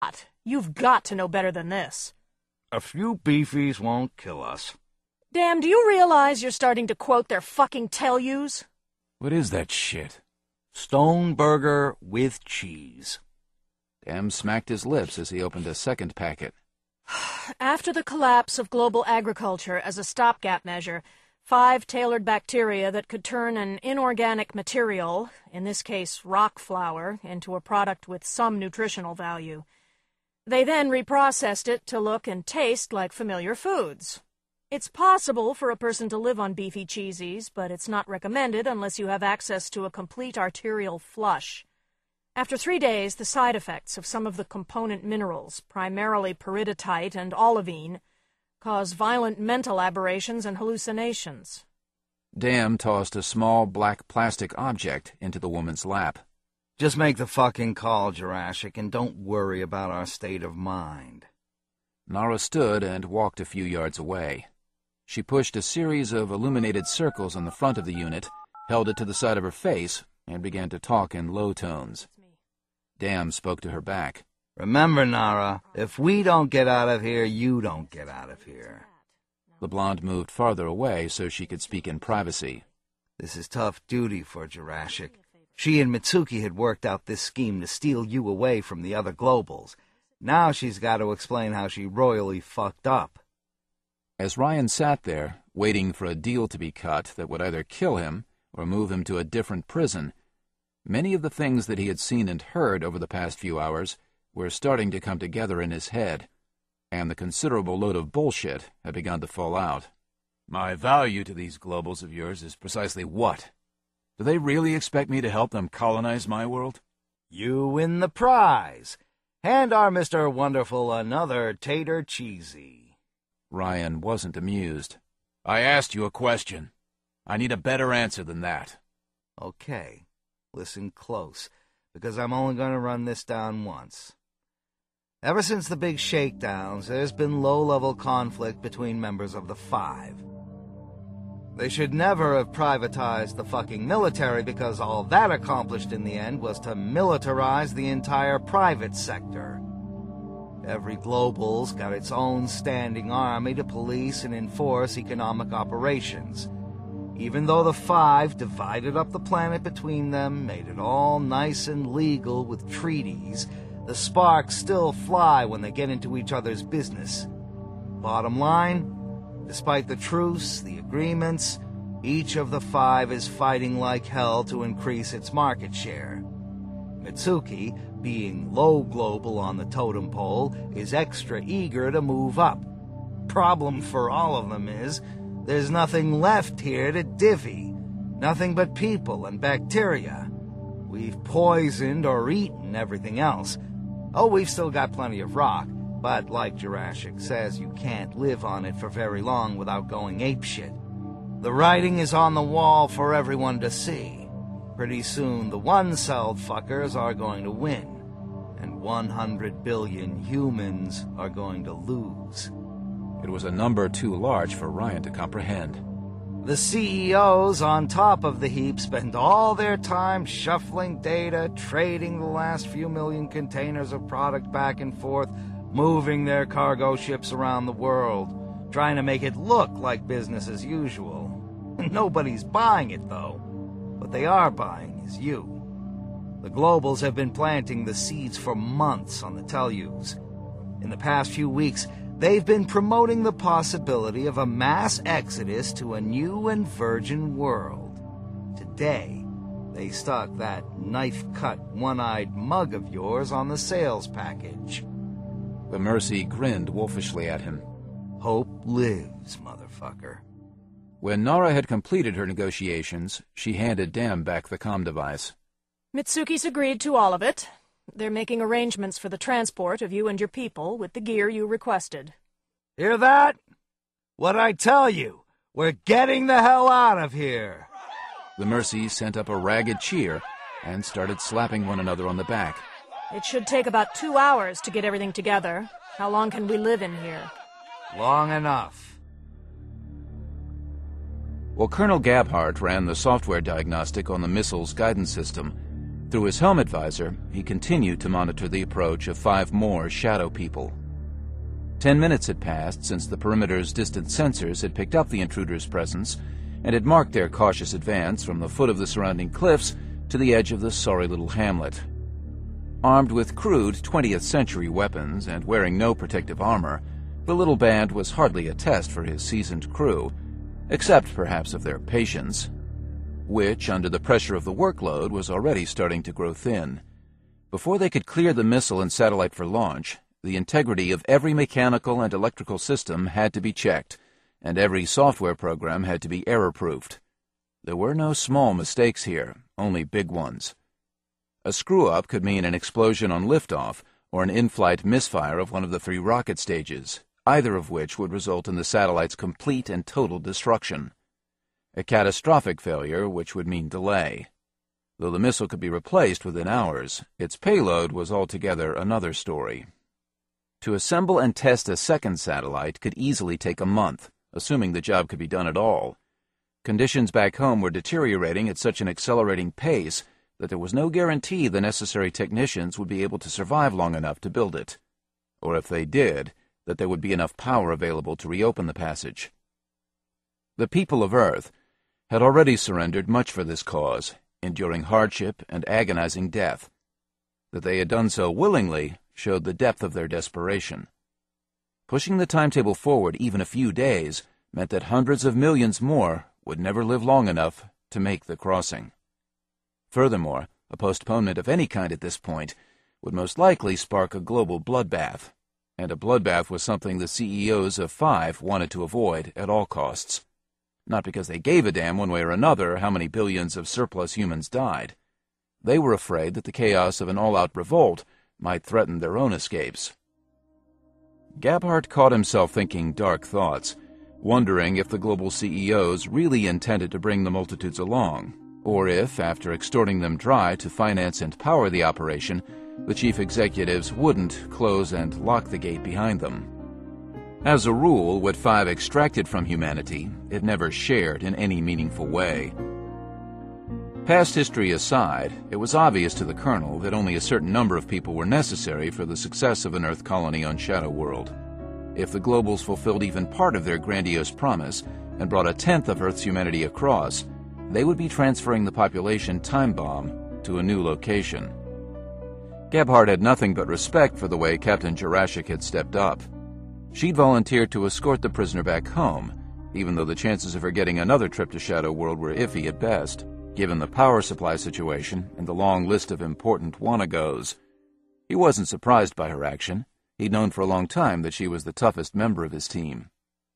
You've got to know better than this. A few beefies won't kill us. Damn, do you realize you're starting to quote their fucking tell-yous? What is that shit? Stone burger with cheese. Dam smacked his lips as he opened a second packet. After the collapse of global agriculture as a stopgap measure, 5 tailored bacteria that could turn an inorganic material, in this case rock flour, into a product with some nutritional value. They then reprocessed it to look and taste like familiar foods. It's possible for a person to live on beefy cheesies, but it's not recommended unless you have access to a complete arterial flush. After 3 days, the side effects of some of the component minerals, primarily peridotite and olivine, cause violent mental aberrations and hallucinations. Dam tossed a small black plastic object into the woman's lap. Just make the fucking call, Jurassic, and don't worry about our state of mind. Nara stood and walked a few yards away. She pushed a series of illuminated circles on the front of the unit, held it to the side of her face, and began to talk in low tones. Dam spoke to her back. Remember, Nara, if we don't get out of here, you don't get out of here. The blonde moved farther away so she could speak in privacy. This is tough duty for Jurassic. She and Mitsuki had worked out this scheme to steal you away from the other globals. Now she's got to explain how she royally fucked up. As Ryan sat there, waiting for a deal to be cut that would either kill him or move him to a different prison, many of the things that he had seen and heard over the past few hours were starting to come together in his head, and the considerable load of bullshit had begun to fall out. My value to these globals of yours is precisely what? Do they really expect me to help them colonize my world? You win the prize. Hand our Mr. Wonderful another tater cheesy. Ryan wasn't amused. I asked you a question. I need a better answer than that. Okay. Listen close, because I'm only going to run this down once. Ever since the big shakedowns, there's been low-level conflict between members of the Five. They should never have privatized the fucking military, because all that accomplished in the end was to militarize the entire private sector. Every global's got its own standing army to police and enforce economic operations. Even though the Five divided up the planet between them, made it all nice and legal with treaties, the sparks still fly when they get into each other's business. Bottom line, despite the truce, the agreements, each of the Five is fighting like hell to increase its market share. Mitsuki, being low global on the totem pole, is extra eager to move up. Problem for all of them is, there's nothing left here to divvy. Nothing but people and bacteria. We've poisoned or eaten everything else. Oh, we've still got plenty of rock, but like Jurassic says, you can't live on it for very long without going apeshit. The writing is on the wall for everyone to see. Pretty soon, the one-celled fuckers are going to win, and 100 billion humans are going to lose. It was a number too large for Ryan to comprehend. The CEOs on top of the heap spend all their time shuffling data, trading the last few million containers of product back and forth, moving their cargo ships around the world, trying to make it look like business as usual. Nobody's buying it, though. What they are buying is you. The globals have been planting the seeds for months on the tell-yous. In the past few weeks, they've been promoting the possibility of a mass exodus to a new and virgin world. Today, they stuck that knife-cut, one-eyed mug of yours on the sales package. The Mercy grinned wolfishly at him. Hope lives, motherfucker. When Nara had completed her negotiations, she handed Dam back the comm device. Mitsuki's agreed to all of it. They're making arrangements for the transport of you and your people with the gear you requested. Hear that? What'd I tell you? We're getting the hell out of here. The Mercy sent up a ragged cheer and started slapping one another on the back. It should take about 2 hours to get everything together. How long can we live in here? Long enough. While Colonel Gabhart ran the software diagnostic on the missile's guidance system, Through his helmet visor, he continued to monitor the approach of 5 more shadow people. 10 minutes had passed since the perimeter's distant sensors had picked up the intruder's presence and had marked their cautious advance from the foot of the surrounding cliffs to the edge of the sorry little hamlet. Armed with crude 20th century weapons and wearing no protective armor, the little band was hardly a test for his seasoned crew, except perhaps of their patience, which, under the pressure of the workload, was already starting to grow thin. Before they could clear the missile and satellite for launch, the integrity of every mechanical and electrical system had to be checked, and every software program had to be error-proofed. There were no small mistakes here, only big ones. A screw-up could mean an explosion on liftoff or an in-flight misfire of one of the 3 rocket stages, either of which would result in the satellite's complete and total destruction. A catastrophic failure, which would mean delay. Though the missile could be replaced within hours, its payload was altogether another story. To assemble and test a second satellite could easily take a month, assuming the job could be done at all. Conditions back home were deteriorating at such an accelerating pace that there was no guarantee the necessary technicians would be able to survive long enough to build it. Or if they did, that there would be enough power available to reopen the passage. The people of Earth had already surrendered much for this cause, enduring hardship and agonizing death. That they had done so willingly showed the depth of their desperation. Pushing the timetable forward even a few days meant that hundreds of millions more would never live long enough to make the crossing. Furthermore, a postponement of any kind at this point would most likely spark a global bloodbath, and a bloodbath was something the CEOs of 5 wanted to avoid at all costs. Not because they gave a damn one way or another how many billions of surplus humans died. They were afraid that the chaos of an all-out revolt might threaten their own escapes. Gabhart caught himself thinking dark thoughts, wondering if the global CEOs really intended to bring the multitudes along, or if, after extorting them dry to finance and power the operation, the chief executives wouldn't close and lock the gate behind them. As a rule, what 5 extracted from humanity, it never shared in any meaningful way. Past history aside, it was obvious to the Colonel that only a certain number of people were necessary for the success of an Earth colony on Shadow World. If the Globals fulfilled even part of their grandiose promise and brought 1/10 of Earth's humanity across, they would be transferring the population time bomb to a new location. Gabhart had nothing but respect for the way Captain Jurashik had stepped up. She'd volunteered to escort the prisoner back home, even though the chances of her getting another trip to Shadow World were iffy at best, given the power supply situation and the long list of important wanna-goes. He wasn't surprised by her action. He'd known for a long time that she was the toughest member of his team.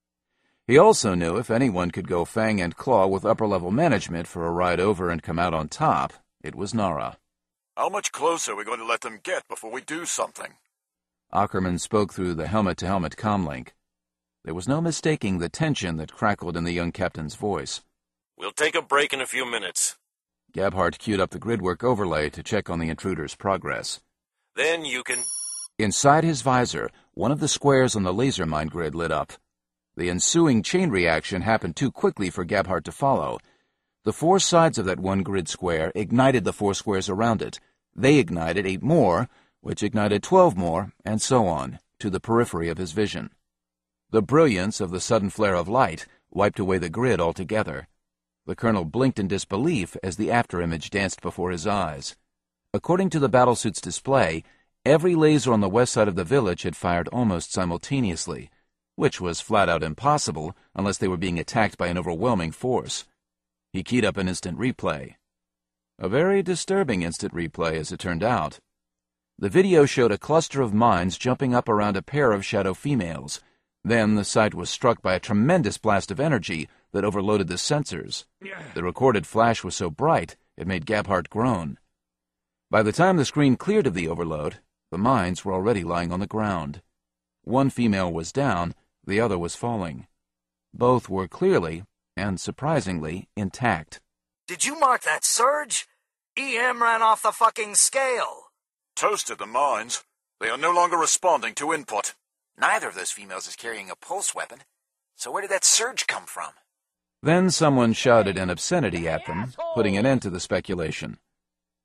He also knew if anyone could go fang and claw with upper-level management for a ride over and come out on top, it was Nara. How much closer are we going to let them get before we do something? Ackerman spoke through the helmet-to-helmet comlink. There was no mistaking the tension that crackled in the young captain's voice. We'll take a break in a few minutes. Gabhart queued up the gridwork overlay to check on the intruder's progress. Then you can... Inside his visor, one of the squares on the laser mind grid lit up. The ensuing chain reaction happened too quickly for Gabhart to follow. The 4 sides of that one grid square ignited the 4 squares around it. They ignited 8 more, which ignited 12 more, and so on, to the periphery of his vision. The brilliance of the sudden flare of light wiped away the grid altogether. The Colonel blinked in disbelief as the afterimage danced before his eyes. According to the battlesuit's display, every laser on the west side of the village had fired almost simultaneously, which was flat-out impossible unless they were being attacked by an overwhelming force. He keyed up an instant replay. A very disturbing instant replay, as it turned out. The video showed a cluster of mines jumping up around a pair of shadow females. Then the sight was struck by a tremendous blast of energy that overloaded the sensors. The recorded flash was so bright, it made Gabhart groan. By the time the screen cleared of the overload, the mines were already lying on the ground. One female was down, the other was falling. Both were clearly, and surprisingly, intact. Did you mark that surge? EM ran off the fucking scale. Toasted the mines. They are no longer responding to input. Neither of those females is carrying a pulse weapon. So where did that surge come from? Then someone shouted an obscenity at them, putting an end to the speculation.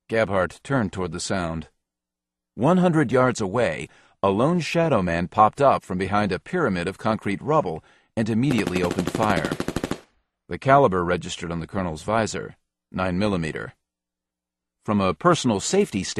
Gabhart turned toward the sound. 100 yards away, a lone shadow man popped up from behind a pyramid of concrete rubble and immediately opened fire. The caliber registered on the colonel's visor, 9mm. From a personal safety standpoint,